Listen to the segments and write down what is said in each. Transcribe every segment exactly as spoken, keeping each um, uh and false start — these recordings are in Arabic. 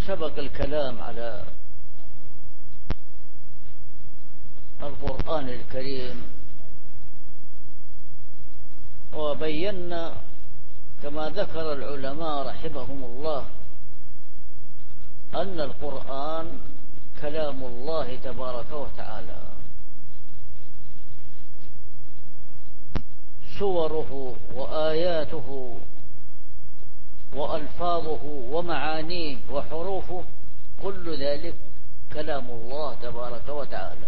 سبق الكلام على القرآن الكريم، وبينا كما ذكر العلماء رحمهم الله أن القرآن كلام الله تبارك وتعالى، سوره وآياته وألفاظه ومعانيه وحروفه كل ذلك كلام الله تبارك وتعالى.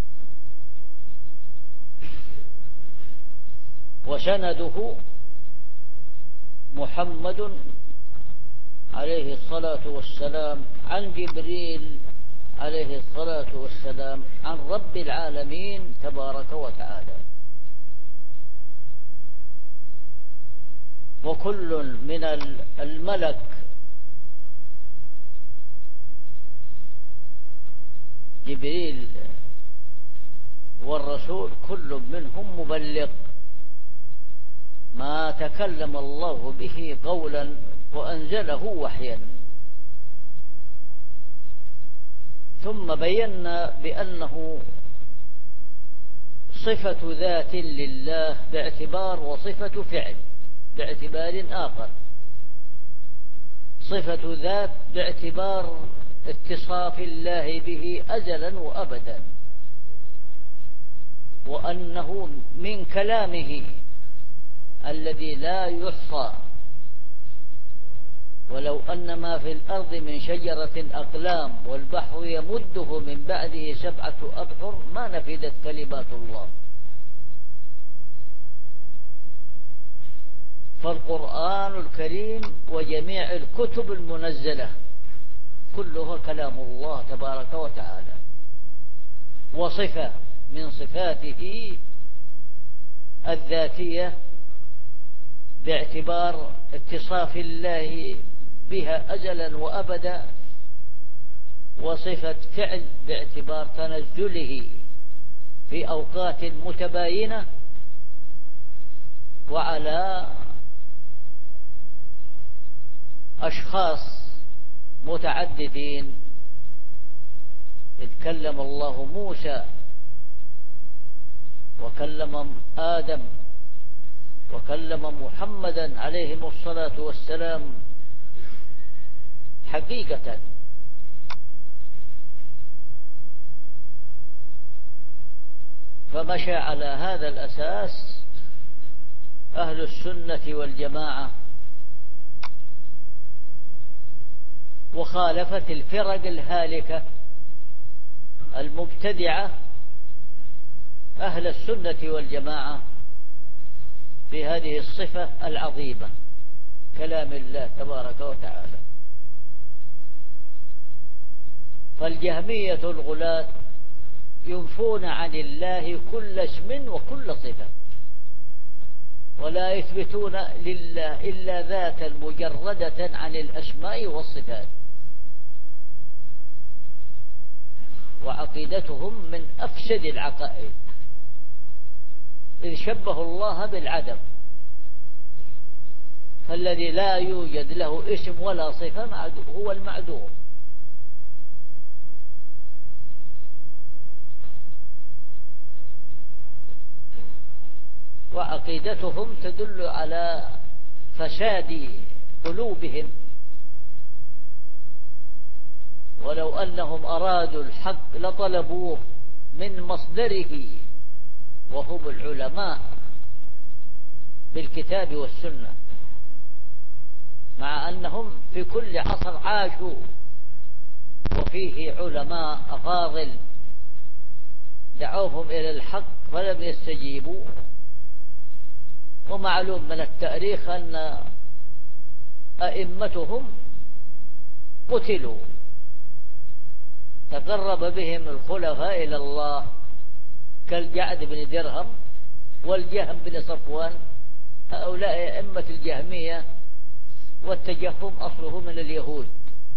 وسنده محمد عليه الصلاة والسلام عن جبريل عليه الصلاة والسلام عن رب العالمين تبارك وتعالى. وكل من الملك جبريل والرسول كل منهم مبلغ ما تكلم الله به قولا وأنزله وحيا. ثم بينا بأنه صفة ذات لله باعتبار وصفة فعل باعتبار آخر. صفة ذات باعتبار اتصاف الله به أزلا وأبدا، وأنه من كلامه الذي لا يحصى، ولو أن ما في الأرض من شجرة أقلام والبحر يمده من بعده سبعة أبحر ما نفدت كلمات الله. فالقرآن الكريم وجميع الكتب المنزلة كلها كلام الله تبارك وتعالى، وصفة من صفاته الذاتية باعتبار اتصاف الله بها أزلا وأبدا، وصفة فعل باعتبار تنزله في أوقات متباينة وعلى أشخاص متعددين. إذ كلم الله موسى وكلم آدم وكلم محمدا عليهم الصلاة والسلام حقيقة. فمشى على هذا الأساس أهل السنة والجماعة، وخالفت الفرق الهالكة المبتدعة أهل السنة والجماعة في هذه الصفة العظيمة كلام الله تبارك وتعالى. فالجهمية الغلاة ينفون عن الله كل اسم وكل صفة، ولا يثبتون لله إلا ذاتا مجردة عن الأسماء والصفات. وعقيدتهم من أفسد العقائد، إذ شبهوا الله بالعدم، فالذي لا يوجد له اسم ولا صفة هو المعدوم. وعقيدتهم تدل على فساد قلوبهم، ولو أنهم أرادوا الحق لطلبوه من مصدره وهم العلماء بالكتاب والسنة، مع أنهم في كل عصر عاشوا وفيه علماء أفاضل دعوهم إلى الحق فلم يستجيبوا. ومعلوم من التاريخ أن أئمتهم قتلوا، تقرب بهم الخلفاء إلى الله كالجعد بن درهم والجهم بن صفوان. هؤلاء أئمة الجهمية، والتجهم أصله من اليهود.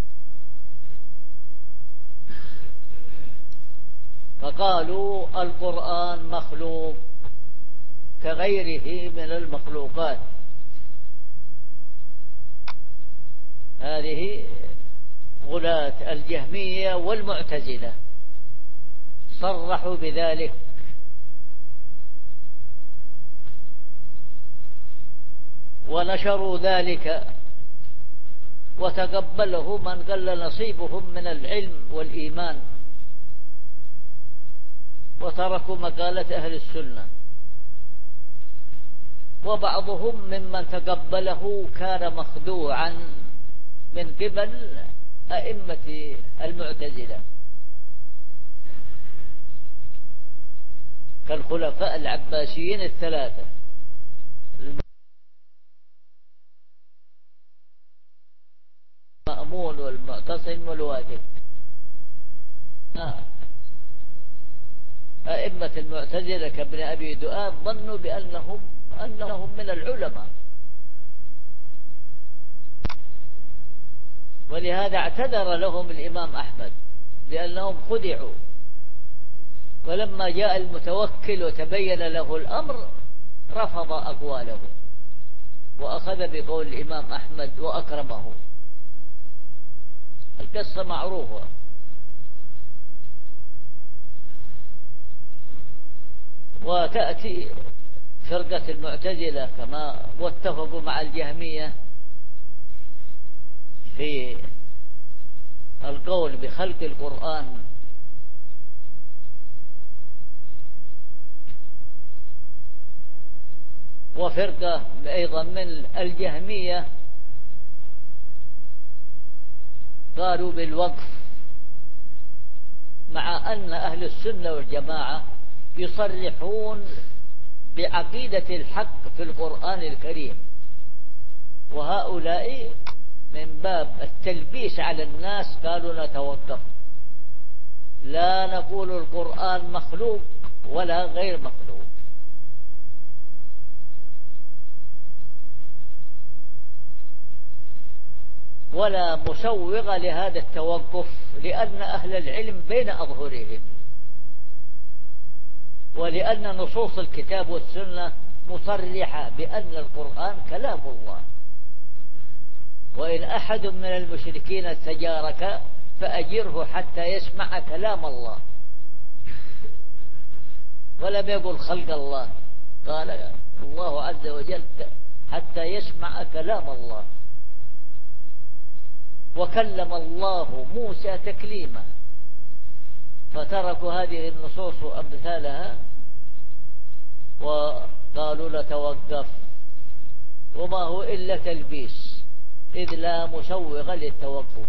فقالوا القرآن مخلوق كغيره من المخلوقات. هذه غلاة الجهمية والمعتزلة صرحوا بذلك، ونشروا ذلك وتقبله من قل نصيبهم من العلم والإيمان، وتركوا مقالة أهل السنة. وبعضهم ممن تقبله كان مخدوعا من قبل أئمة المعتزلة كالخلفاء العباسيين الثلاثة المأمون والمعتصم والواثق. أئمة المعتزلة كابن أبي دؤاد ظنوا بأنهم أنهم من العلماء، ولهذا اعتذر لهم الإمام أحمد لأنهم خدعوا. ولما جاء المتوكل وتبين له الأمر رفض أقواله وأخذ بقول الإمام أحمد وأكرمه. القصة معروفة. وتأتي فرقة المعتزلة كما واتفقوا مع الجهمية في القول بخلق القرآن، وفرقة أيضا من الجهمية قالوا بالوقف، مع أن أهل السنة والجماعة يصرحون بعقيدة الحق في القرآن الكريم، وهؤلاء من باب التلبيس على الناس قالوا نتوقف، لا نقول القرآن مخلوق ولا غير مخلوق. ولا مسوغ لهذا التوقف، لأن أهل العلم بين أظهرهم، ولأن نصوص الكتاب والسنة مصرحة بأن القرآن كلام الله. وإن أحد من المشركين استجارك فأجره حتى يسمع كلام الله، ولم يقل خلق الله، قال الله عز وجل حتى يسمع كلام الله. وكلم الله موسى تكليما، فتركوا هذه النصوص وأمثالها وقالوا نتوقف، وما هو إلا تلبيس، إذ لا مسوغ للتوقف.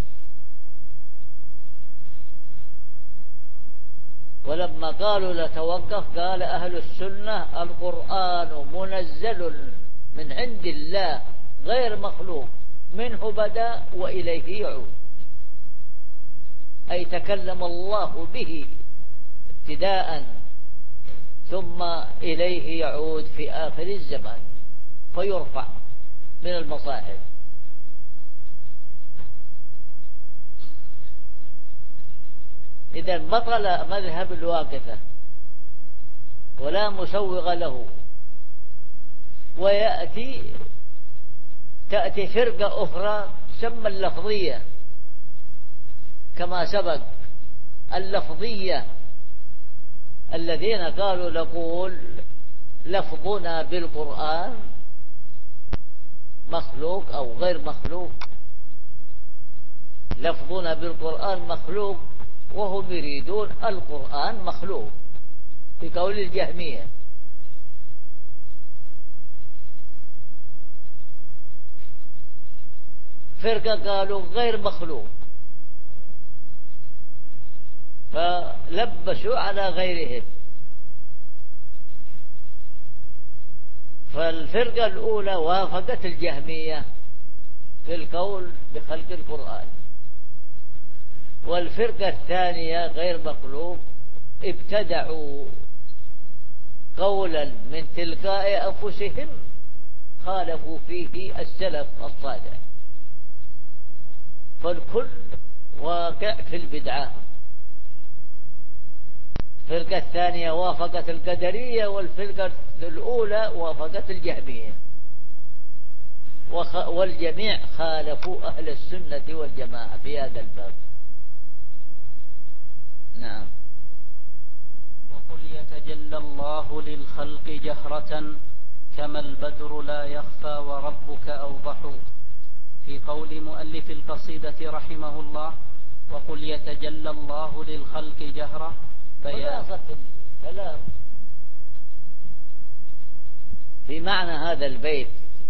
ولما قالوا نتوقف قال أهل السنة القرآن منزل من عند الله غير مخلوق، منه بدأ وإليه يعود، أي تكلم الله به ابتداء ثم إليه يعود في آخر الزمان فيرفع من المصاحف. إذن بطل مذهب الواقفة ولا مسوغ له. ويأتي تأتي فرقة أخرى تسمى اللفظية كما سبق، اللفظية الذين قالوا نقول لفظنا بالقرآن مخلوق أو غير مخلوق، لفظنا بالقرآن مخلوق، وهم يريدون القرآن مخلوق في قول الجهمية. فرقة قالوا غير مخلوق فلبسوا على غيرهم. فالفرقة الأولى وافقت الجهمية في القول بخلق القرآن، والفرقة الثانية غير مخلوق ابتدعوا قولا من تلقاء أنفسهم خالفوا فيه السلف الصالح، فالكل واقع في البدعة. الفرقة الثانية وافقت القدرية، والفرقة الأولى وافقت الجهمية، والجميع خالفوا أهل السنة والجماعة في هذا الباب. نعم. وقل يتجلى الله للخلق جهرة كما البدر لا يخفى وربك أوضح. في قول مؤلف القصيدة رحمه الله: وقل يتجلى الله للخلق جهرة، بيان الكلام في معنى هذا البيت.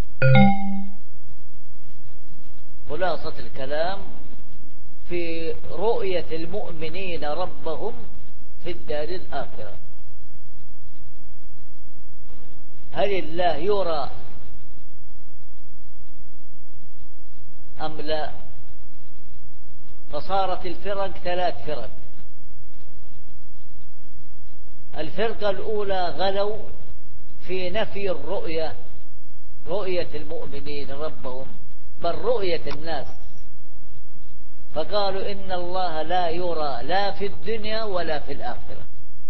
خلاصة الكلام في رؤية المؤمنين ربهم في الدار الآخرة. هل الله يرى أم لا؟ فصارت الفرق ثلاث فرق. الفرقة الأولى غلوا في نفي الرؤية، رؤية المؤمنين ربهم، بل رؤية الناس، فقالوا إن الله لا يرى لا في الدنيا ولا في الآخرة،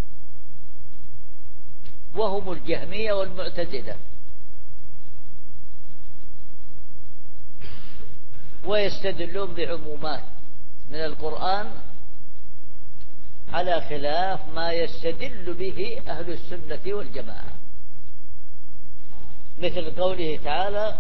وهم الجهمية والمعتزلة. ويستدلون بعمومات من القرآن على خلاف ما يستدل به أهل السنة والجماعة، مثل قوله تعالى: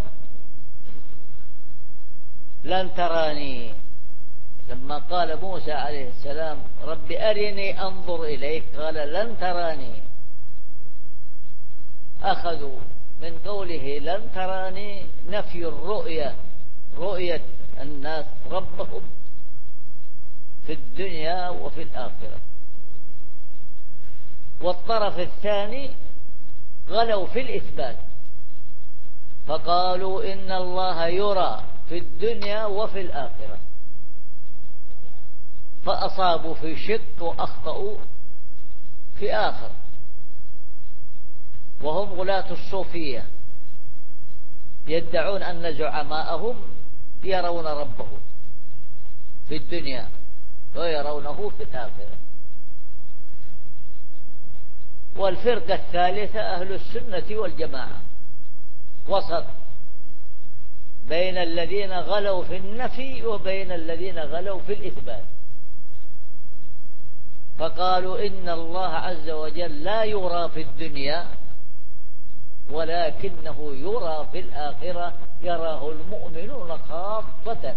لن تراني، لما قال موسى عليه السلام: رب أرني أنظر إليك، قال لن تراني. أخذوا من قوله لن تراني نفي الرؤية، رؤية الناس ربهم في الدنيا وفي الآخرة. والطرف الثاني غلوا في الإثبات، فقالوا إن الله يرى في الدنيا وفي الآخرة، فأصابوا في شق وأخطأوا في آخر. وهم غلاة الصوفية يدعون أن زعماءهم يرون ربهم في الدنيا ويرونه في الآخرة. والفرقة الثالثة أهل السنة والجماعة، وسط بين الذين غلوا في النفي وبين الذين غلوا في الإثبات، فقالوا إن الله عز وجل لا يرى في الدنيا ولكنه يرى في الآخرة، يراه المؤمنون خاصة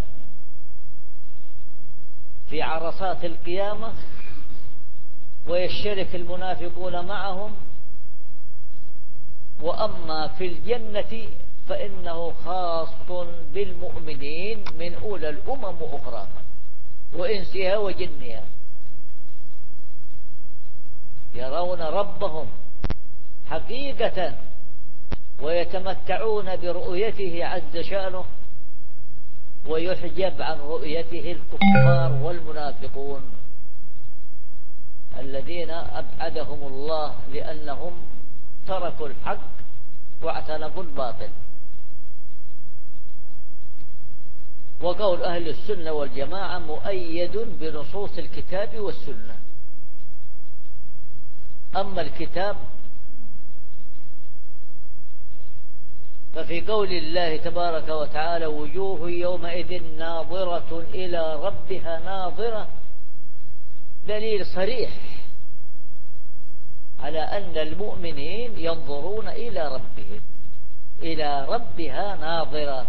في عرصات القيامة، ويشترك المنافقون معهم. وأما في الجنة فإنه خاص بالمؤمنين من أولى الأمم وأخراها وإنسها وجنها، يرون ربهم حقيقة ويتمتعون برؤيته عز شأنه، ويحجب عن رؤيته الكفار والمنافقون الذين أبعدهم الله لأنهم تركوا الحق واعتنقوا الباطل. وقول أهل السنة والجماعة مؤيد بنصوص الكتاب والسنة. أما الكتاب ففي قول الله تبارك وتعالى: وجوه يومئذ ناظرة إلى ربها ناظرة، دليل صريح على أن المؤمنين ينظرون إلى ربهم، إلى ربها ناظرة،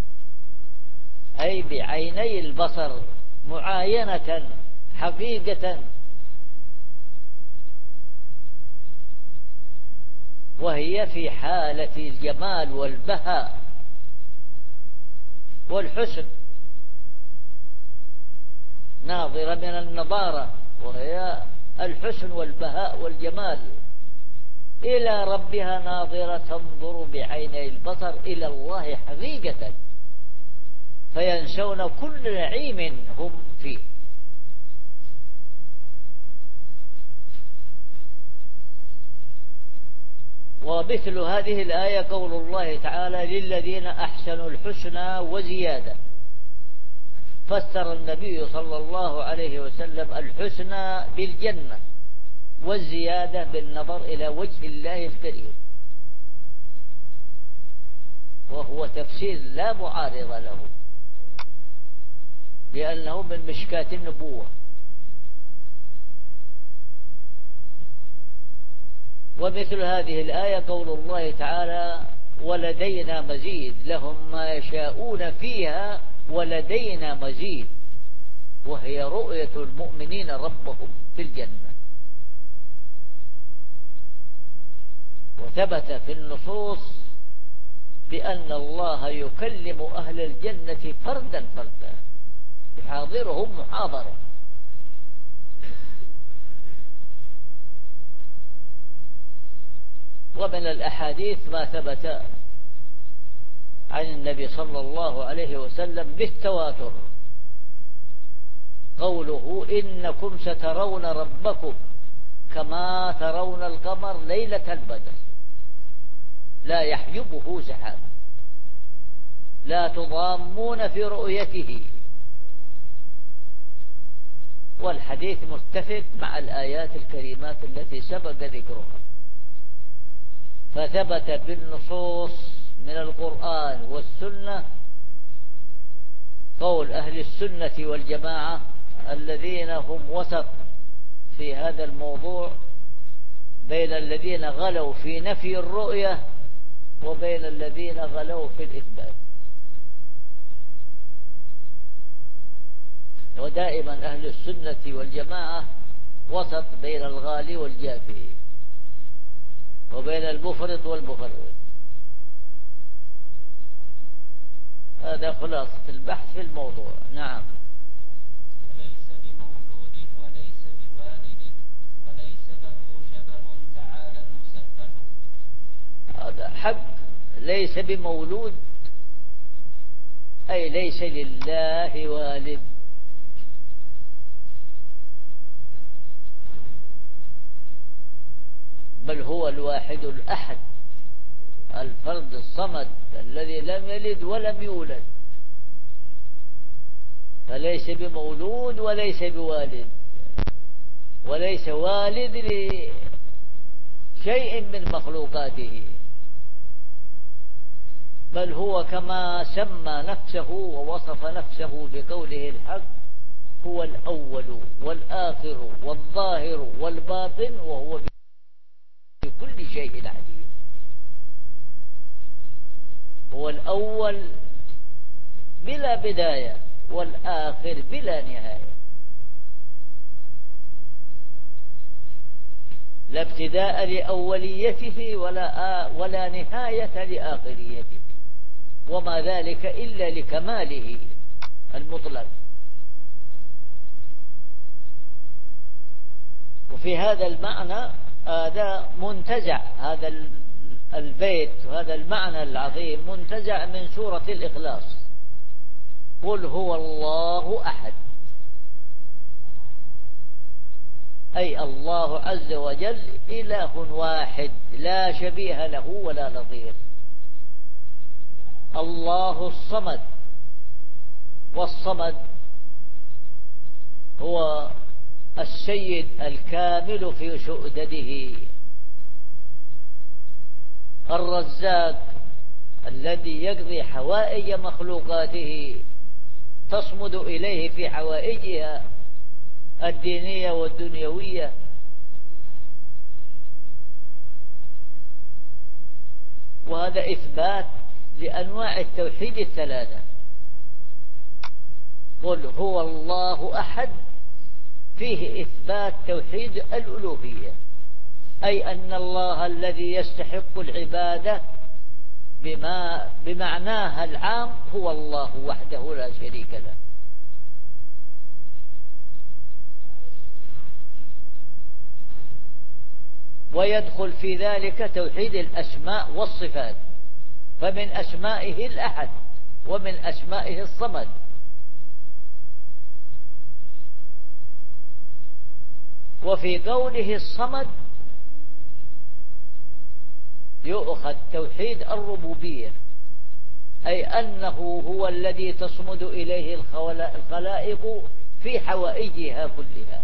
أي بعيني البصر معاينة حقيقة، وهي في حالة الجمال والبهاء والحسن، ناظرة من النضارة وهي الحسن والبهاء والجمال، إلى ربها ناظرة تنظر بعيني البصر إلى الله حقيقة، فينسون كل نعيم هم فيه. ومثل هذه الآية قول الله تعالى: للذين أحسنوا الحسنى وزيادة. فسر النبي صلى الله عليه وسلم الحسنى بالجنة والزيادة بالنظر إلى وجه الله الكريم. وهو تفسير لا معارض له، لأنه من مشكاة النبوة. ومثل هذه الآية قول الله تعالى: ولدينا مزيد، لهم ما يشاءون فيها ولدينا مزيد، وهي رؤية المؤمنين ربهم في الجنة. وثبت في النصوص بأن الله يكلم أهل الجنة فردا فردا، يحاضرهم محاضرة. ومن الأحاديث ما ثبت عن النبي صلى الله عليه وسلم بالتواتر قوله: إنكم سترون ربكم كما ترون القمر ليلة البدر لا يحجبه سحاب، لا تضامون في رؤيته. والحديث متفق مع الآيات الكريمات التي سبق ذكرها. فثبت بالنصوص من القرآن والسنة قول أهل السنة والجماعة الذين هم وسط في هذا الموضوع بين الذين غلوا في نفي الرؤية وبين الذين غلوا في الإثبات. ودائما أهل السنة والجماعة وسط بين الغالي والجافي وبين المفرط والمفرط. هذا خلاصة البحث في الموضوع. نعم. وليس بمولود وليس بوالد وليس له شبه تعالى المسبح. هذا حق. ليس بمولود أي ليس لله والد، بل هو الواحد الأحد الفرد الصمد الذي لم يلد ولم يولد. فليس بمولود وليس بوالد، وليس والد لشيء من مخلوقاته، بل هو كما سمى نفسه ووصف نفسه بقوله الحق: هو الأول والآخر والظاهر والباطن وهو بكل شيء عليم. هو الأول بلا بداية والآخر بلا نهاية، لا ابتداء لأوليته ولا ولا نهاية لآخريته، وما ذلك إلا لكماله المطلق. وفي هذا المعنى هذا منتزع، هذا البيت وهذا المعنى العظيم منتزع من سورة الإخلاص: قل هو الله أحد، أي الله عز وجل إله واحد لا شبيه له ولا نظير. الله الصمد، والصمد هو السيد الكامل في سؤدده، الرزاق الذي يقضي حوائج مخلوقاته، تصمد إليه في حوائجها الدينية والدنيوية. وهذا إثبات لأنواع التوحيد الثلاثة. قل هو الله أحد فيه إثبات توحيد الألوهية، أي أن الله الذي يستحق العبادة بما بمعناها العام هو الله وحده لا شريك له. ويدخل في ذلك توحيد الأسماء والصفات، فمن أسمائه الأحد ومن أسمائه الصمد. وفي قوله الصمد يؤخذ توحيد الربوبية، أي أنه هو الذي تصمد إليه الخلائق في حوائجها كلها،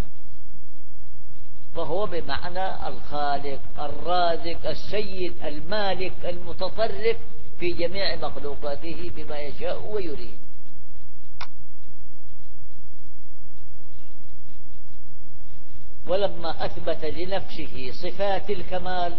فهو بمعنى الخالق الرازق السيد المالك المتصرف في جميع مخلوقاته بما يشاء ويريد. ولما أثبت لنفسه صفات الكمال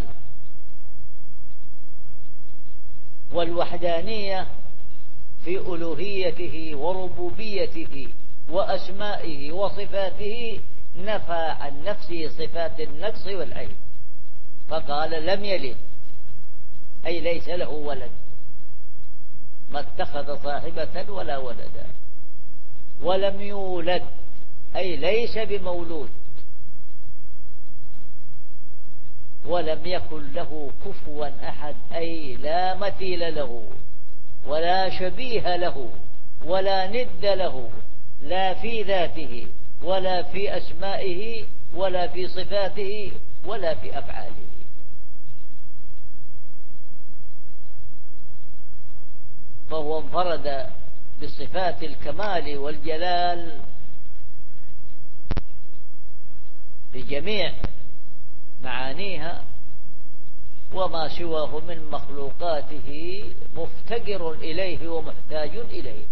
والوحدانية في ألوهيته وربوبيته وأسمائه وصفاته، نفى عن نفسه صفات النقص والعيب، فقال لم يلد، أي ليس له ولد، ما اتخذ صاحبة ولا ولدا، ولم يولد، أي ليس بمولود، ولم يكن له كفوا أحد، أي لا مثيل له ولا شبيه له ولا ند له، لا في ذاته ولا في أسمائه ولا في صفاته ولا في أفعاله. فهو انفرد بصفات الكمال والجلال بجميع معانيها، وما سواه من مخلوقاته مفتقر إليه ومحتاج إليه.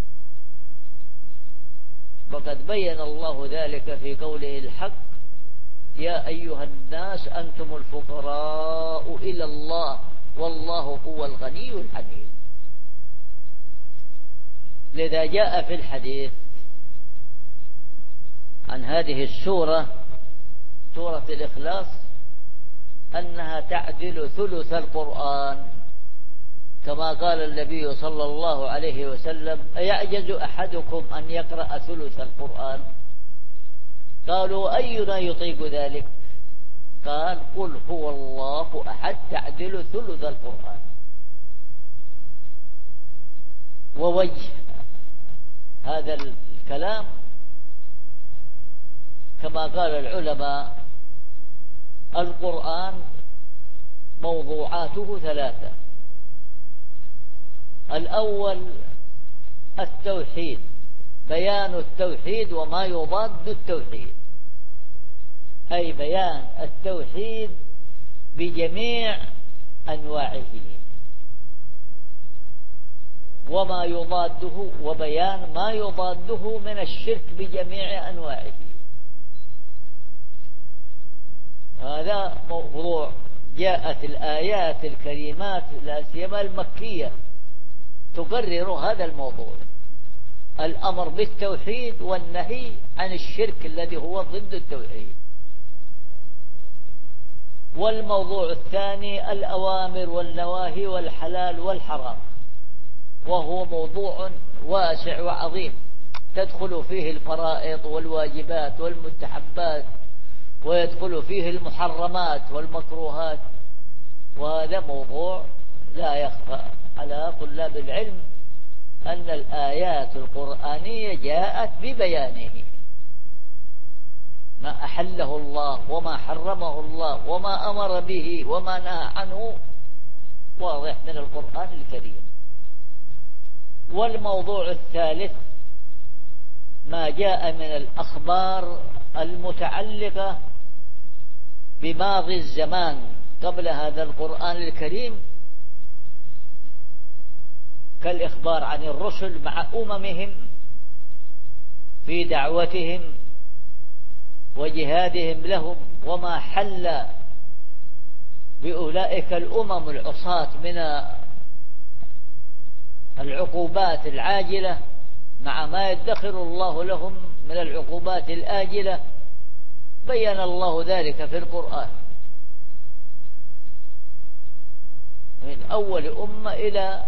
وقد بين الله ذلك في قوله الحق: يا أيها الناس أنتم الفقراء إلى الله والله هو الغني الحميد. لذا جاء في الحديث عن هذه السورة، سورة الإخلاص، أنها تعدل ثلث القرآن، كما قال النبي صلى الله عليه وسلم: أيعجز أحدكم أن يقرأ ثلث القرآن؟ قالوا: أينا يطيق ذلك؟ قال: قل هو الله أحد تعدل ثلث القرآن. ووجه هذا الكلام كما قال العلماء: القرآن موضوعاته ثلاثة. الأول التوحيد، بيان التوحيد وما يضاد التوحيد، أي بيان التوحيد بجميع أنواعه وما يضاده، وبيان ما يضاده من الشرك بجميع أنواعه. هذا موضوع جاءت الآيات الكريمات لا سيما المكية تقرر هذا الموضوع، الأمر بالتوحيد والنهي عن الشرك الذي هو ضد التوحيد. والموضوع الثاني الأوامر والنواهي والحلال والحرام، وهو موضوع واسع وعظيم تدخل فيه الفرائض والواجبات والمستحبات، ويدخل فيه المحرمات والمكروهات. وهذا موضوع لا يخفى على طلاب العلم أن الآيات القرآنية جاءت ببيانه، ما أحله الله وما حرمه الله وما أمر به وما نهى عنه واضح من القرآن الكريم. والموضوع الثالث ما جاء من الأخبار المتعلقة بماضي الزمان قبل هذا القرآن الكريم، كالإخبار عن الرسل مع أممهم في دعوتهم وجهادهم لهم، وما حل بأولئك الأمم العصاة من العقوبات العاجلة مع ما يدخر الله لهم من العقوبات الآجلة. بين الله ذلك في القرآن من أول أمة إلى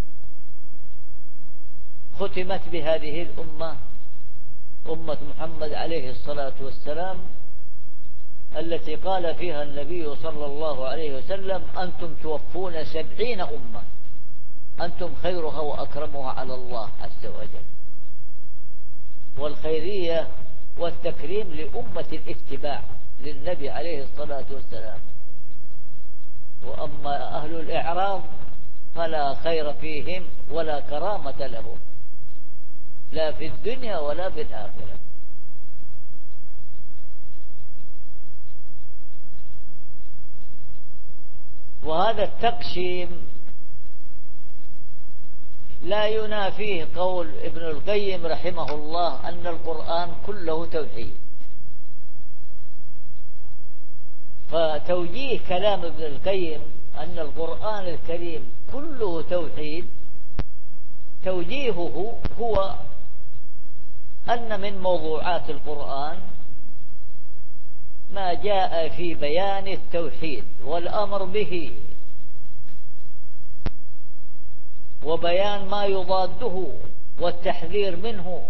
ختمت بهذه الأمة، أمة محمد عليه الصلاة والسلام، التي قال فيها النبي صلى الله عليه وسلم: أنتم توفون سبعين أمة، أنتم خيرها وأكرمها على الله عز وجل. والخيرية والتكريم لأمة الاتباع للنبي عليه الصلاة والسلام. وأما أهل الإعراض فلا خير فيهم ولا كرامة لهم، لا في الدنيا ولا في الآخرة. وهذا التقسيم لا ينافيه قول ابن القيم رحمه الله أن القرآن كله توحيد. فتوجيه كلام ابن القيم أن القرآن الكريم كله توحيد، توجيهه هو أن من موضوعات القرآن ما جاء في بيان التوحيد والأمر به، وبيان ما يضاده والتحذير منه،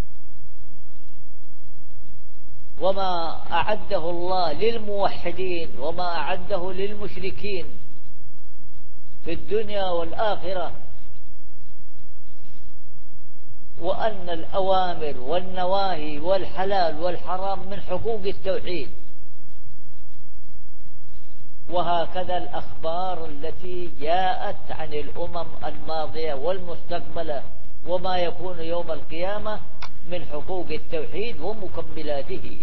وما أعده الله للموحدين وما أعده للمشركين في الدنيا والآخرة، وأن الأوامر والنواهي والحلال والحرام من حقوق التوحيد. وهكذا الأخبار التي جاءت عن الأمم الماضية والمستقبلة وما يكون يوم القيامة من حقوق التوحيد ومكملاته.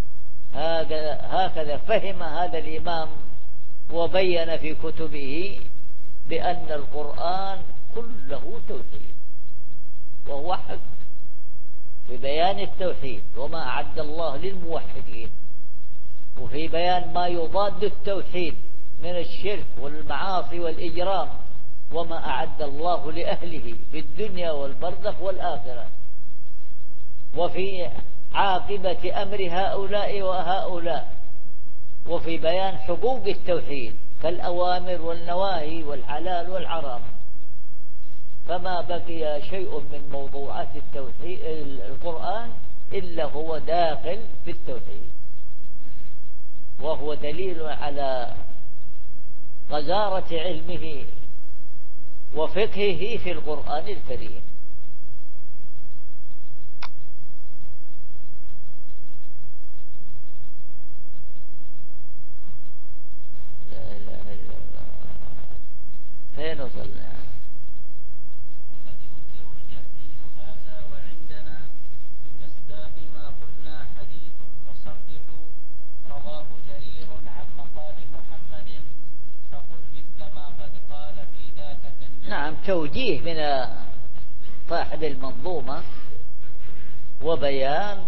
هكذا فهم هذا الإمام وبين في كتبه بأن القرآن كله توحيد، وهو حق في بيان التوحيد وما أعد الله للموحدين، وفي بيان ما يضاد التوحيد من الشرك والمعاصي والإجرام وما أعد الله لأهله في الدنيا والبرزخ والآخرة، وفي عاقبة أمر هؤلاء وهؤلاء، وفي بيان حقوق التوحيد كالأوامر والنواهي والحلال والحرام. فما بقي شيء من موضوعات التوحيد القرآن إلا هو داخل في التوحيد، وهو دليل على غزارة علمه وفقهه في القرآن الكريم. لا إله إلا الله. فين وصلنا؟ وقد ينكر الجهمي هذا وعندنا بمصداق ما قلنا حديث مصرح رواه جرير عن مقال محمد، فقل مثل ما قد قال في ذاك تنبيه. نعم، توجيه من صاحب المنظومة وبيان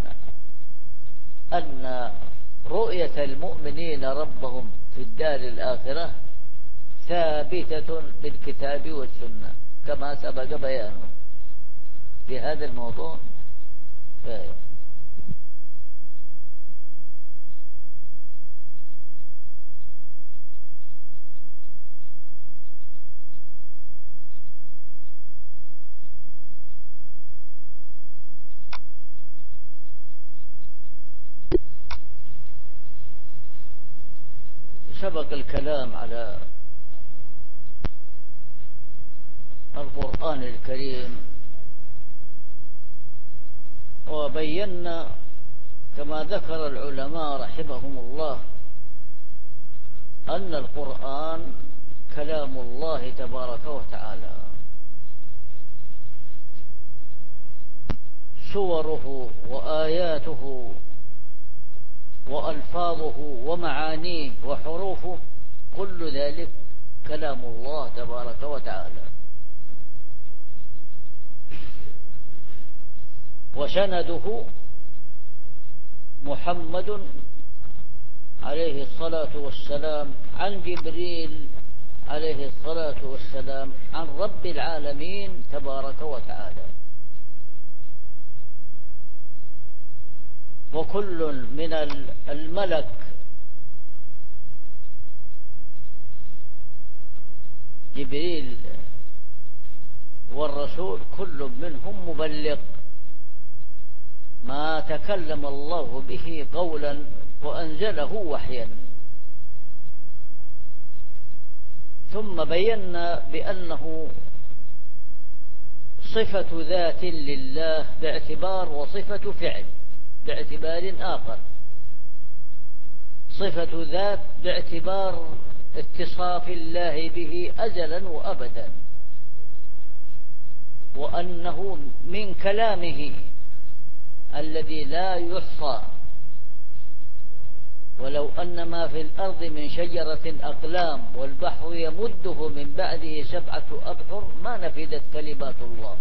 أن رؤية المؤمنين ربهم في الدار الآخرة ثابتة بالكتاب والسنة كما سبق بيانه في هذا الموضوع. سبق الكلام على القرآن الكريم وبينا كما ذكر العلماء رحمهم الله أن القرآن كلام الله تبارك وتعالى، سوره وآياته وألفاظه ومعانيه وحروفه كل ذلك كلام الله تبارك وتعالى. وسنده محمد عليه الصلاة والسلام عن جبريل عليه الصلاة والسلام عن رب العالمين تبارك وتعالى. وكل من الملك جبريل والرسول كل منهم مبلغ ما تكلم الله به قولا وأنزله وحيا. ثم بينا بأنه صفة ذات لله باعتبار وصفة فعل باعتبار آخر. صفة ذات باعتبار اتصاف الله به أزلا وأبدا، وأنه من كلامه الذي لا يحصى ولو أن ما في الأرض من شجرة أقلام والبحر يمده من بعده سبعة أبحر ما نفدت كلمات الله.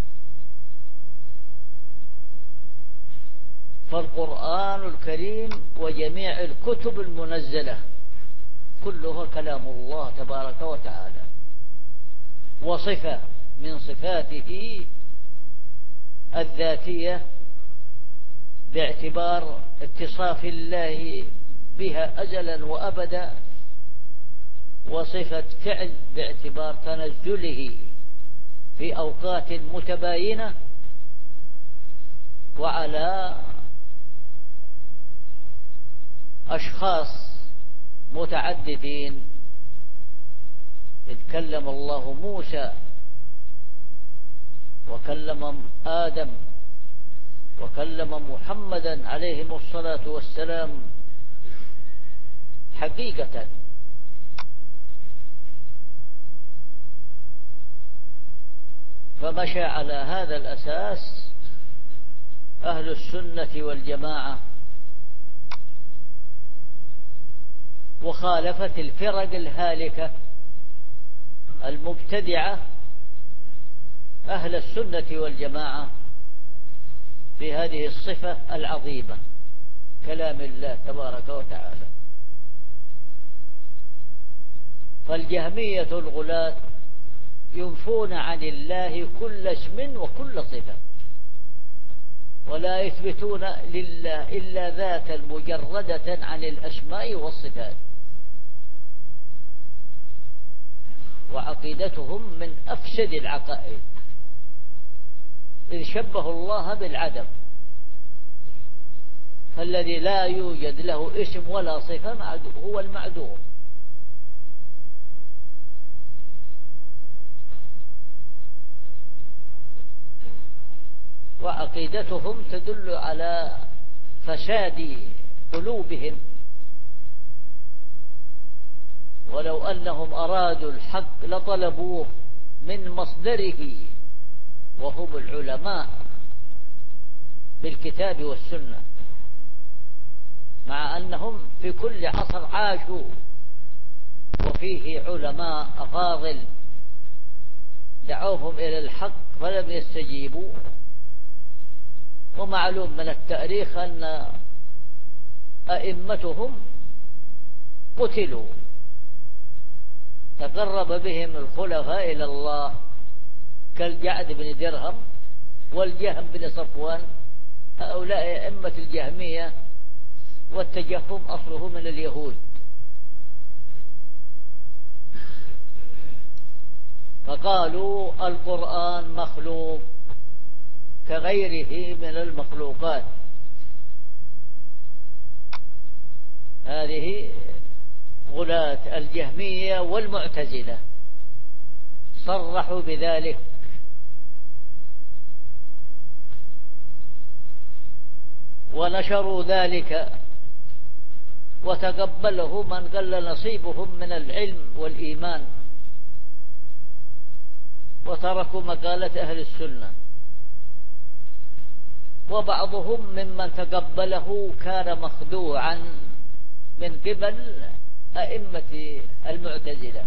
فالقرآن الكريم وجميع الكتب المنزلة كلها كلام الله تبارك وتعالى، وصفة من صفاته الذاتية باعتبار اتصاف الله بها أزلا وأبدا، وصفة فعل باعتبار تنزله في أوقات متباينة وعلى أشخاص متعددين. إذ كلم الله موسى وكلم آدم وكلم محمدا عليهم الصلاة والسلام حقيقة. فمشى على هذا الأساس أهل السنة والجماعة، وخالفت الفرق الهالكة المبتدعة أهل السنة والجماعة في هذه الصفة العظيمة كلام الله تبارك وتعالى. فالجهمية الغلاة ينفون عن الله كل اسم وكل صفة، ولا يثبتون لله إلا ذاتا مجردة عن الأسماء والصفات. وعقيدتهم من أفسد العقائد، إذ شبهوا الله بالعدم، فالذي لا يوجد له اسم ولا صفة هو المعدوم. وعقيدتهم تدل على فساد قلوبهم، ولو أنهم أرادوا الحق لطلبوه من مصدره وهم العلماء بالكتاب والسنة، مع أنهم في كل عصر عاشوا وفيه علماء أفاضل دعوهم إلى الحق فلم يستجيبوا. ومعلوم من التاريخ أن أئمتهم قتلوا، تقرب بهم الخلفاء إلى الله كالجعد بن درهم والجهم بن صفوان. هؤلاء أئمة الجهمية، والتجهم أصله من اليهود. فقالوا القرآن مخلوق كغيره من المخلوقات. هذه غلاة الجهمية والمعتزلة صرحوا بذلك، ونشروا ذلك وتقبله من قل نصيبهم من العلم والإيمان، وتركوا مقالة أهل السنة. وبعضهم ممن تقبله كان مخدوعا من قبل أئمة المعتزلة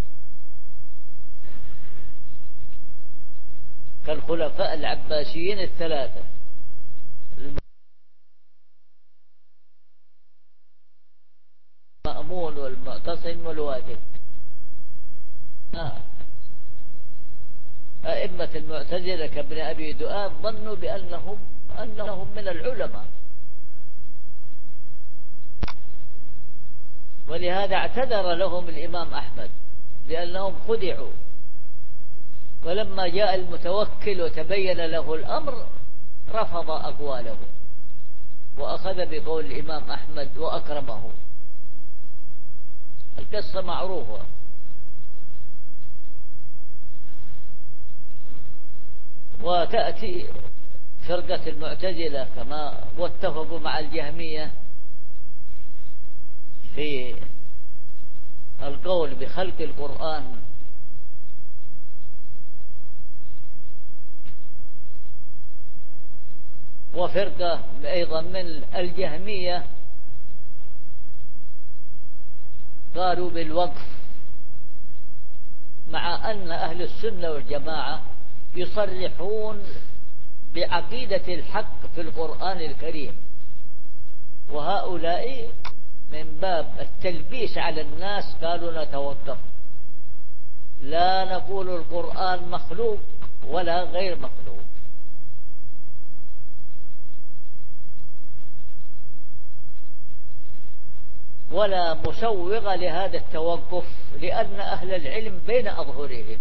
كالخلفاء العباسيين الثلاثة المأمون والمعتصم والواجب. أئمة المعتزلة كابن أبي دؤاد ظنوا بأنهم أنهم من العلماء، ولهذا اعتذر لهم الإمام أحمد لأنهم خدعوا. ولما جاء المتوكل وتبين له الأمر رفض أقواله وأخذ بقول الإمام أحمد وأكرمه. القصة معروفة. وتأتي فرقة المعتزلة كما واتفقوا مع الجهمية في القول بخلق القرآن، وفرقة أيضا من الجهمية قالوا بالوقف، مع أن أهل السنة والجماعة يصرحون بعقيدة الحق في القرآن الكريم، وهؤلاء من باب التلبيس على الناس قالوا نتوقف، لا نقول القرآن مخلوق ولا غير مخلوق. ولا مسوغ لهذا التوقف، لأن أهل العلم بين أظهرهم،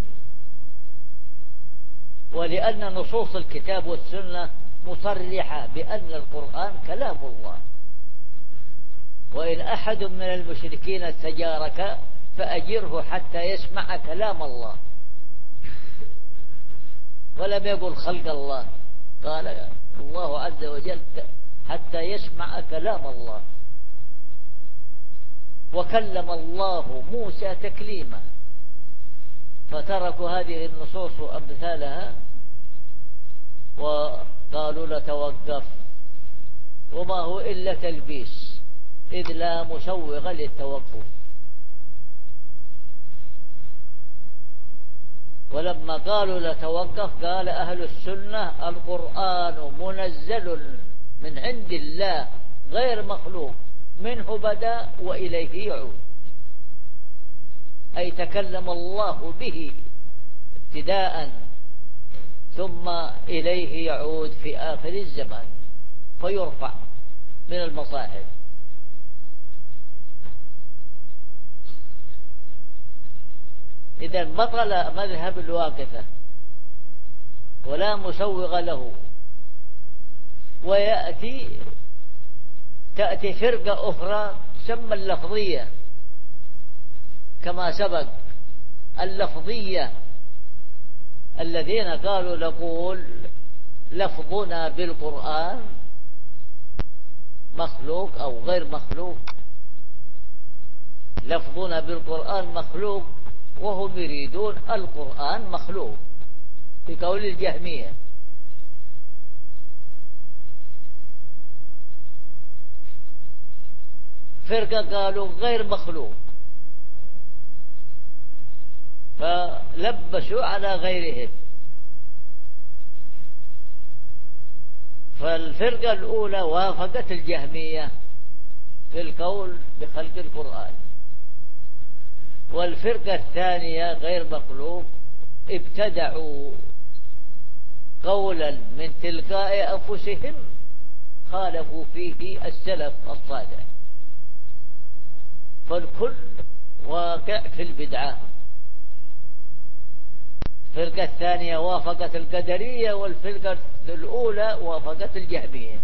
ولأن نصوص الكتاب والسنة مصرحة بأن القرآن كلام الله. وإن أحد من المشركين استجارك فأجره حتى يسمع كلام الله، ولم يقل خلق الله، قال الله عز وجل حتى يسمع كلام الله. وكلم الله موسى تكليما، فتركوا هذه النصوص وأمثالها وقالوا نتوقف، وما هو إلا تلبيس، إذ لا مسوغ للتوقف. ولما قالوا نتوقف قال أهل السنة القرآن منزل من عند الله غير مخلوق، منه بدأ وإليه يعود، أي تكلم الله به ابتداء ثم إليه يعود في آخر الزمان فيرفع من المصاحف. إذن بطل مذهب الواقفة ولا مسوغ له، ويأتي تأتي فرقة أخرى تسمى اللفظية كما سبق. اللفظية الذين قالوا نقول لفظنا بالقرآن مخلوق أو غير مخلوق، لفظنا بالقرآن مخلوق، وهم يريدون القرآن مخلوق في قول الجهمية. فرقة قالوا غير مخلوق فلبسوا على غيرهم. فالفرقة الأولى وافقت الجهمية في القول بخلق القرآن، والفرقة الثانية غير مخلوق ابتدعوا قولا من تلقاء أنفسهم خالفوا فيه السلف الصالح، فالكل واقع في البدعة. الفرقة الثانية وافقت القدرية، والفرقة الأولى وافقت الجهمية،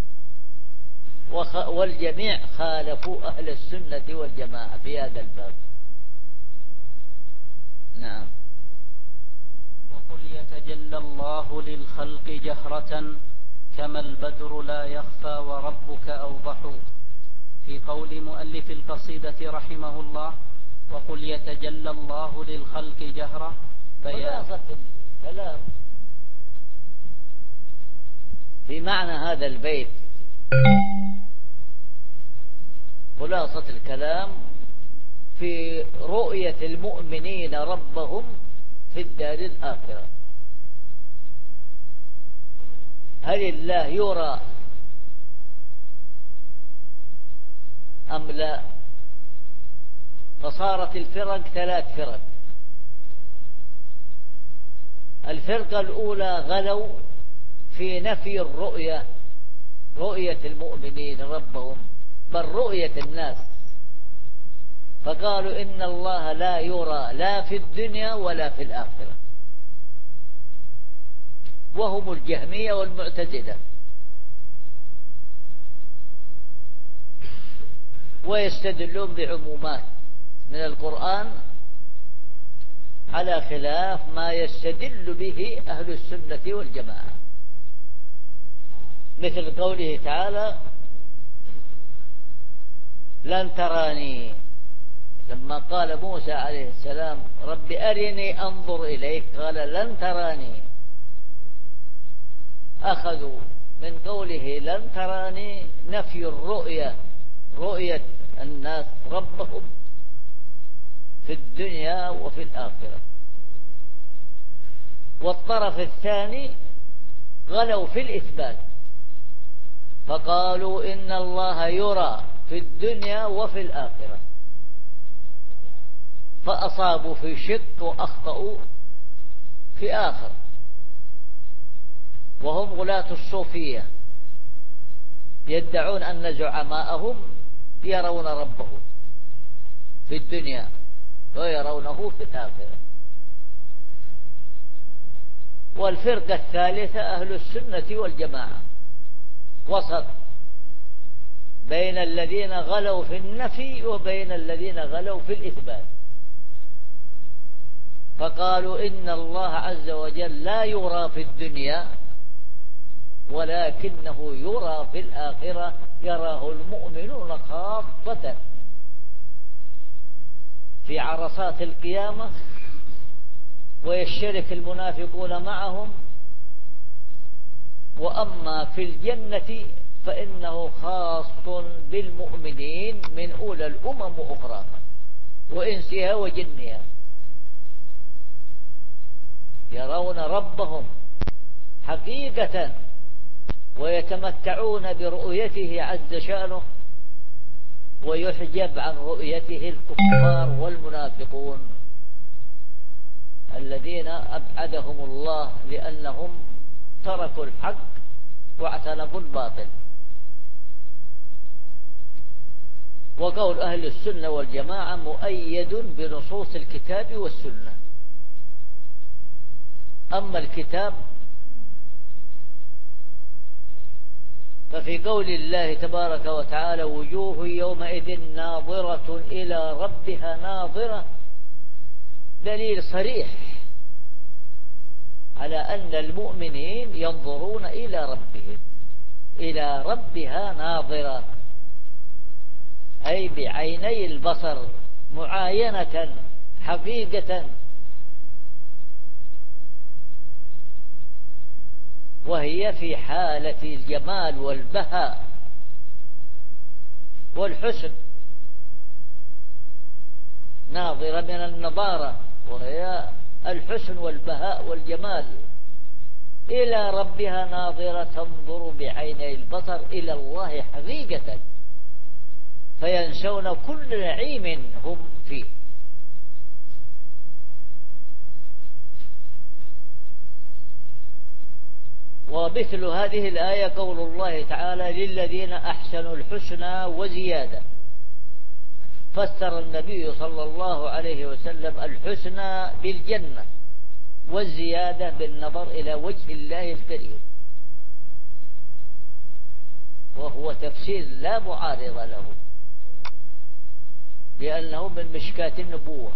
والجميع خالفوا أهل السنة والجماعة في هذا الباب. نعم. وقل يتجلى الله للخلق جهرة كما البدر لا يخفى وربك أوضح، في قول مؤلف القصيدة رحمه الله وقل يتجلى الله للخلق جهرة خلاصة الكلام في معنى هذا البيت، خلاصة الكلام في رؤية المؤمنين ربهم في الدار الآخرة. هل الله يرى أم لا؟ فصارت الفرق ثلاث فرق. الفرقة الأولى غلوا في نفي الرؤية، رؤية المؤمنين ربهم، بل رؤية الناس، فقالوا إن الله لا يرى لا في الدنيا ولا في الآخرة، وهم الجهمية والمعتزلة. ويستدلون بعمومات من القرآن على خلاف ما يستدل به أهل السنة والجماعة، مثل قوله تعالى لن تراني، لما قال موسى عليه السلام رب أرني أنظر إليك قال لن تراني، أخذوا من قوله لن تراني نفي الرؤية، رؤية الناس ربهم في الدنيا وفي الآخرة. والطرف الثاني غلوا في الإثبات، فقالوا إن الله يرى في الدنيا وفي الآخرة، فأصابوا في شق وأخطأوا في آخر. وهم غلاة الصوفية يدعون أن زعماءهم يرون ربهم في الدنيا ويرونه في الآخرة. والفرقة الثالثة أهل السنة والجماعة، وسط بين الذين غلوا في النفي وبين الذين غلوا في الإثبات، فقالوا إن الله عز وجل لا يرى في الدنيا ولكنه يرى في الآخرة، يراه المؤمنون خاصة في عرصات القيامة، ويشترك المنافقون معهم. وأما في الجنة فإنه خاص بالمؤمنين من أولى الأمم وأخراها وإنسها وجنها، يرون ربهم حقيقة ويتمتعون برؤيته عز شأنه، ويحجب عن رؤيته الكفار والمنافقون الذين أبعدهم الله لأنهم تركوا الحق واعتنقوا الباطل. وقول أهل السنة والجماعة مؤيد بنصوص الكتاب والسنة. أما الكتاب ففي قول الله تبارك وتعالى وجوه يومئذ ناظرة إلى ربها ناظرة، دليل صريح على أن المؤمنين ينظرون إلى ربهم، إلى ربها ناظرة، أي بعيني البصر معاينة حقيقة، وهي في حالة الجمال والبهاء والحسن، ناظرة من النضارة وهي الحسن والبهاء والجمال، إلى ربها ناظرة تنظر بعيني البصر إلى الله حقيقة، فينسون كل نعيم هم فيه. ومثل هذه الآية قول الله تعالى للذين أحسنوا الحسنى وزيادة، فسر النبي صلى الله عليه وسلم الحسنى بالجنة والزيادة بالنظر إلى وجه الله الكريم، وهو تفسير لا معارض له لأنه من مشكاة النبوة.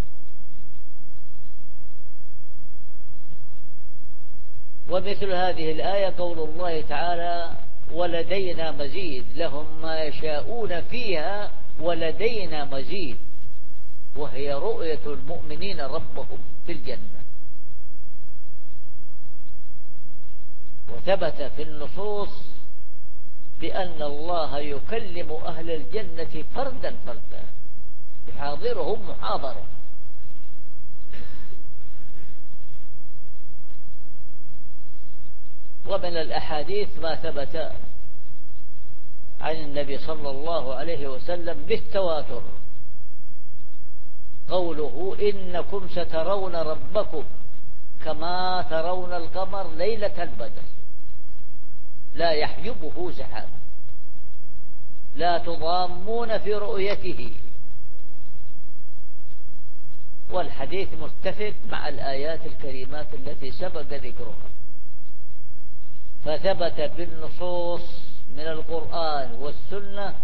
ومثل هذه الآية قول الله تعالى ولدينا مزيد، لهم ما يشاءون فيها ولدينا مزيد، وهي رؤية المؤمنين ربهم في الجنة. وثبت في النصوص بأن الله يكلم أهل الجنة فردا فردا، يحاضرهم محاضرة. ومن الأحاديث ما ثبت عن النبي صلى الله عليه وسلم بالتواتر قوله إنكم سترون ربكم كما ترون القمر ليلة البدر لا يحجبه سحاب، لا تضامون في رؤيته. والحديث متفق مع الآيات الكريمات التي سبق ذكرها. فثبت بالنصوص من القرآن والسنة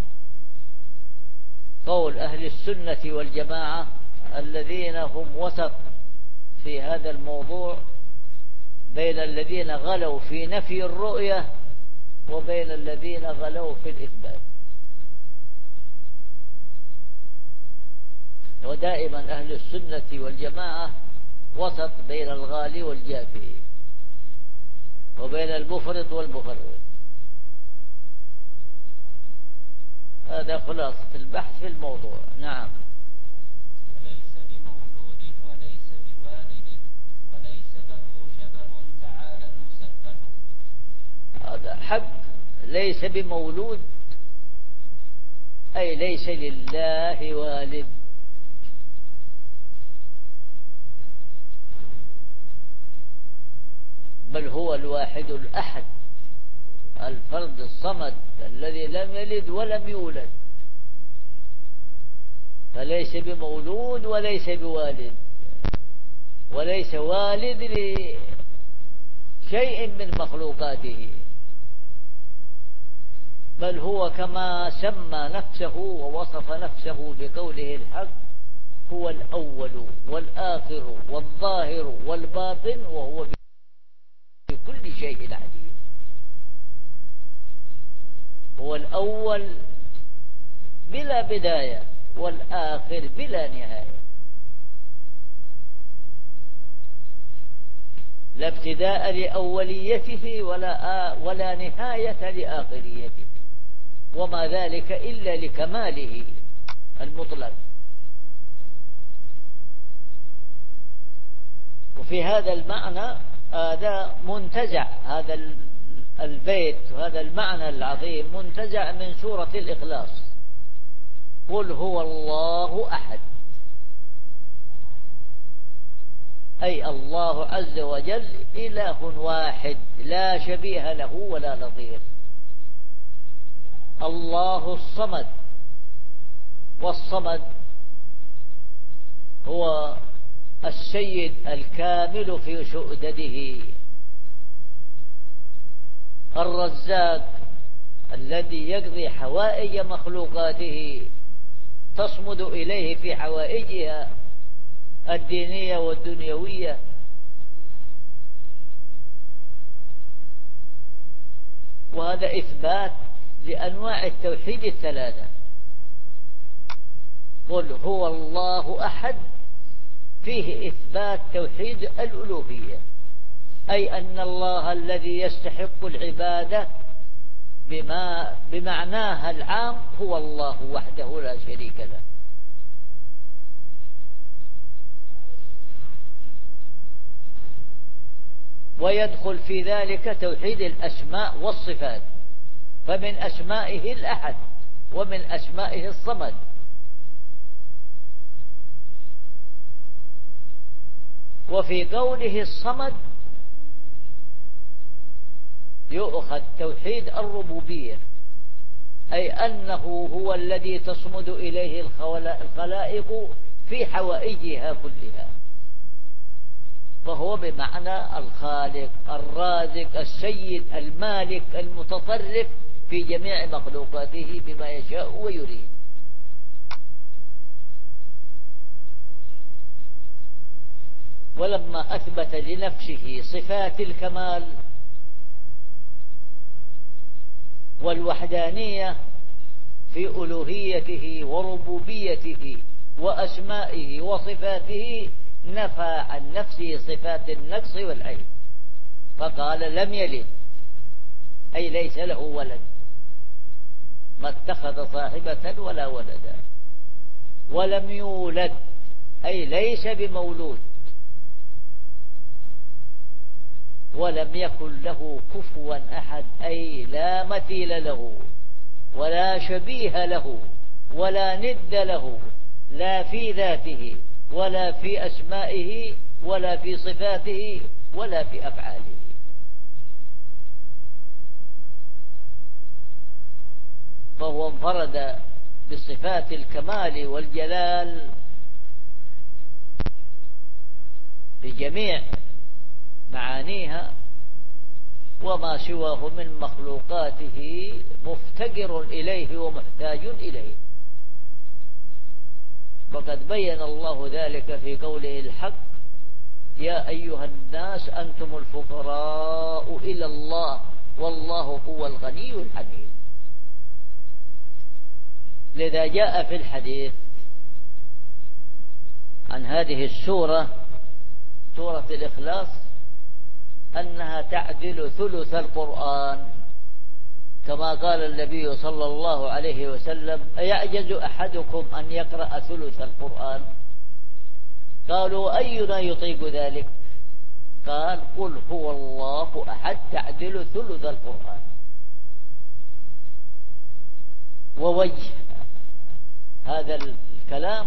قول أهل السنة والجماعة الذين هم وسط في هذا الموضوع بين الذين غلوا في نفي الرؤية وبين الذين غلوا في الإثبات. ودائما أهل السنة والجماعة وسط بين الغالي والجافي وبين المفرط والمفرط. هذا خلاصة البحث في الموضوع. نعم. وليس بموجود هذا حق ليس بمولود، أي ليس لله والد. بل هو الواحد الأحد الفرد الصمد الذي لم يلد ولم يولد، فليس بمولود وليس بوالد، وليس والد لشيء من مخلوقاته، بل هو كما سمى نفسه ووصف نفسه بقوله الحق: هو الأول والآخر والظاهر والباطن وهو بكل شيء عليم. هو الأول بلا بداية والآخر بلا نهاية، لا ابتداء لأوليته ولا ولا نهاية لآخريته، وما ذلك إلا لكماله المطلق. وفي هذا المعنى هذا منتزع، هذا البيت وهذا المعنى العظيم منتزع من سورة الإخلاص: قل هو الله أحد، أي الله عز وجل إله واحد لا شبيه له ولا نظير. الله الصمد، والصمد هو السيد الكامل في سؤدده، الرزاق الذي يقضي حوائج مخلوقاته، تصمد إليه في حوائجها الدينية والدنيوية. وهذا إثبات لأنواع التوحيد الثلاثة. قل هو الله أحد فيه إثبات توحيد الألوهية، أي أن الله الذي يستحق العبادة بما بمعناها العام هو الله وحده لا شريك له. ويدخل في ذلك توحيد الأسماء والصفات، فمن أسمائه الأحد ومن أسمائه الصمد. وفي قوله الصمد يؤخذ توحيد الربوبية، أي أنه هو الذي تصمد إليه الخلائق في حوائجها كلها، فهو بمعنى الخالق الرازق السيد المالك المتصرف في جميع مخلوقاته بما يشاء ويريد. ولما أثبت لنفسه صفات الكمال والوحدانية في ألوهيته وربوبيته وأسمائه وصفاته، نفى عن نفسه صفات النقص والعيب، فقال: لم يلد، أي ليس له ولد، ما اتخذ صاحبة ولا ولدا. ولم يولد، أي ليس بمولود. ولم يكن له كفوا أحد، أي لا مثيل له ولا شبيه له ولا ند له، لا في ذاته ولا في أسمائه ولا في صفاته ولا في أفعاله. فهو انفرد بصفات الكمال والجلال بجميع معانيها، وما سواه من مخلوقاته مفتقر إليه ومحتاج إليه. وقد بين الله ذلك في قوله الحق: يا أيها الناس أنتم الفقراء إلى الله والله هو الغني الحميد. لذا جاء في الحديث عن هذه السورة، سورة الإخلاص، أنها تعدل ثلث القرآن، كما قال النبي صلى الله عليه وسلم: أيعجز أحدكم أن يقرأ ثلث القرآن؟ قالوا: أينا يطيق ذلك؟ قال: قل هو الله أحد تعدل ثلث القرآن. ووجه هذا الكلام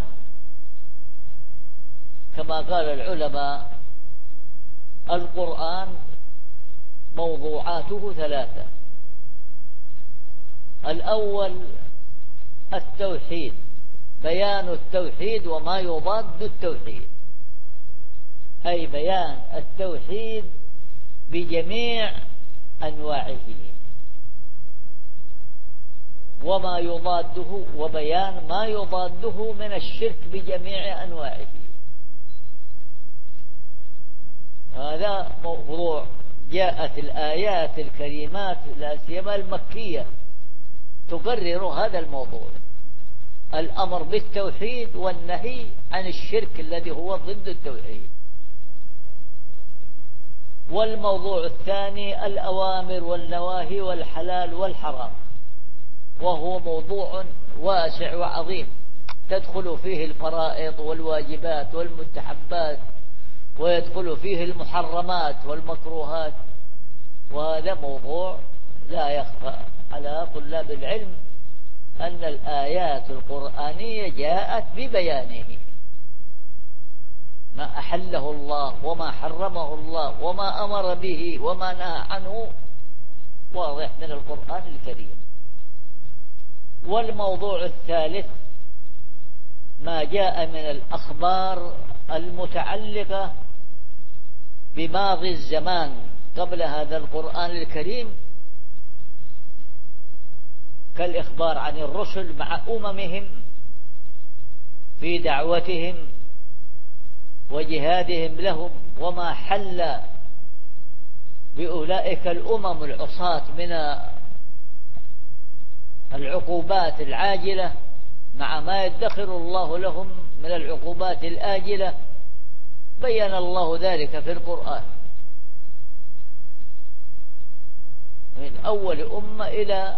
كما قال العلماء: القرآن موضوعاته ثلاثة. الأول التوحيد، بيان التوحيد وما يضاد التوحيد، أي بيان التوحيد بجميع أنواعه وما يضاده، وبيان ما يضاده من الشرك بجميع أنواعه. هذا موضوع جاءت الآيات الكريمات لا سيما المكية تقرر هذا الموضوع: الأمر بالتوحيد والنهي عن الشرك الذي هو ضد التوحيد. والموضوع الثاني الأوامر والنواهي والحلال والحرام، وهو موضوع واسع وعظيم تدخل فيه الفرائض والواجبات والمستحبات، ويدخل فيه المحرمات والمكروهات. وهذا موضوع لا يخفى على طلاب العلم أن الآيات القرآنية جاءت ببيانه، ما أحله الله وما حرمه الله وما أمر به وما نهى عنه واضح من القرآن الكريم. والموضوع الثالث ما جاء من الأخبار المتعلقة بماضي الزمان قبل هذا القرآن الكريم، كالإخبار عن الرسل مع أممهم في دعوتهم وجهادهم لهم، وما حل بأولئك الأمم العصاة من العقوبات العاجلة مع ما يدخر الله لهم من العقوبات الآجلة. بين الله ذلك في القرآن من أول أمة إلى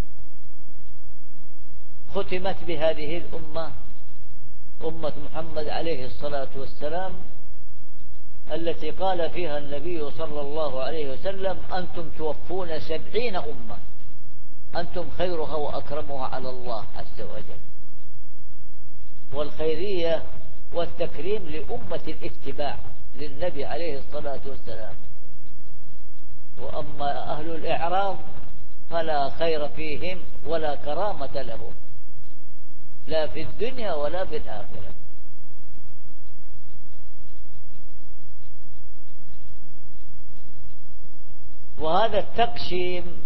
ختمت بهذه الأمة، أمة محمد عليه الصلاة والسلام، التي قال فيها النبي صلى الله عليه وسلم: أنتم توفون سبعين أمة، أنتم خيرها وأكرمها على الله عز وجل. والخيرية والتكريم لأمة الاتباع للنبي عليه الصلاة والسلام. وأما أهل الإعراض فلا خير فيهم ولا كرامة لهم، لا في الدنيا ولا في الآخرة. وهذا التقسيم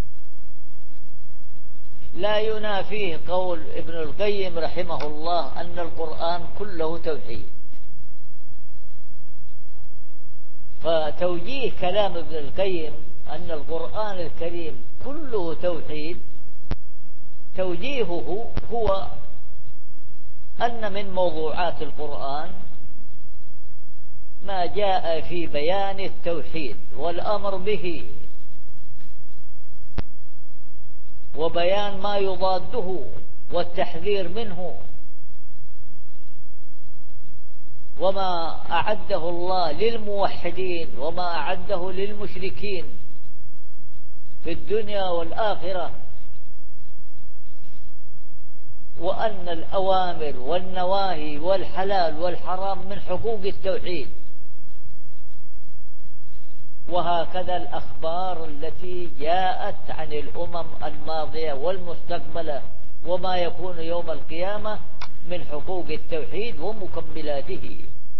لا ينافيه قول ابن القيم رحمه الله أن القرآن كله توحيد. فتوجيه كلام ابن القيم أن القرآن الكريم كله توحيد، توجيهه هو أن من موضوعات القرآن ما جاء في بيان التوحيد والأمر به، وبيان ما يضاده والتحذير منه، وما أعده الله للموحدين وما أعده للمشركين في الدنيا والآخرة. وأن الأوامر والنواهي والحلال والحرام من حقوق التوحيد. وهكذا الأخبار التي جاءت عن الأمم الماضية والمستقبلة وما يكون يوم القيامة من حقوق التوحيد ومكملاته.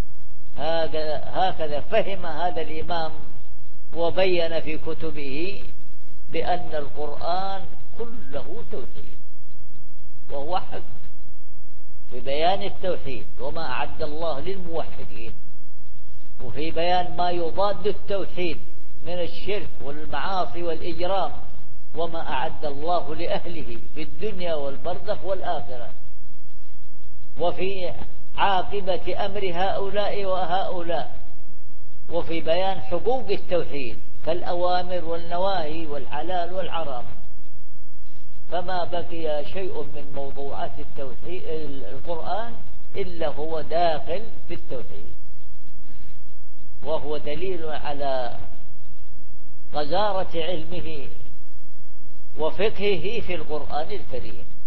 هكذا فهم هذا الإمام وبين في كتبه بأن القرآن كله توحيد، وهو حق في بيان التوحيد وما أعد الله للموحدين، وفي بيان ما يضاد التوحيد من الشرك والمعاصي والإجرام وما أعد الله لأهله في الدنيا والبرزخ والآخرة، وفي عاقبة أمر هؤلاء وهؤلاء، وفي بيان حقوق التوحيد كالأوامر والنواهي والحلال والحرام. فما بقي شيء من موضوعات التوحيد القرآن إلا هو داخل في التوحيد، وهو دليل على غزارة علمه وفقهه في القرآن الكريم.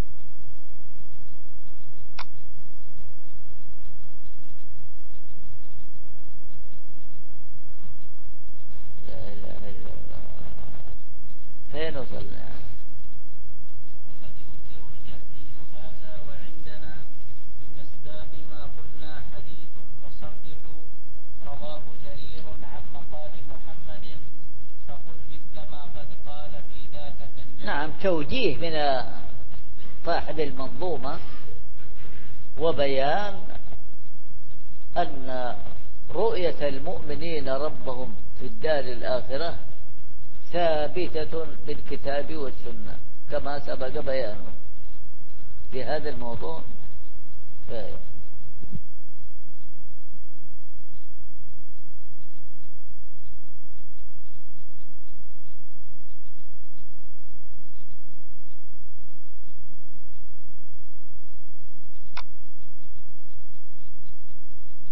وين وصلنا يعني. وقد ينكر الجهمي هذا وعندنا بمصداق ما قلنا حديث مصرح رواه جرير عن مقال محمد فقل مثل ما قد قال في ذاك تنبيه. نعم، توجيه من صاحب المنظومة وبيان أن رؤية المؤمنين ربهم في الدار الآخرة ثابتة بالكتاب والسنة كما سبق بيانه في هذا الموضوع.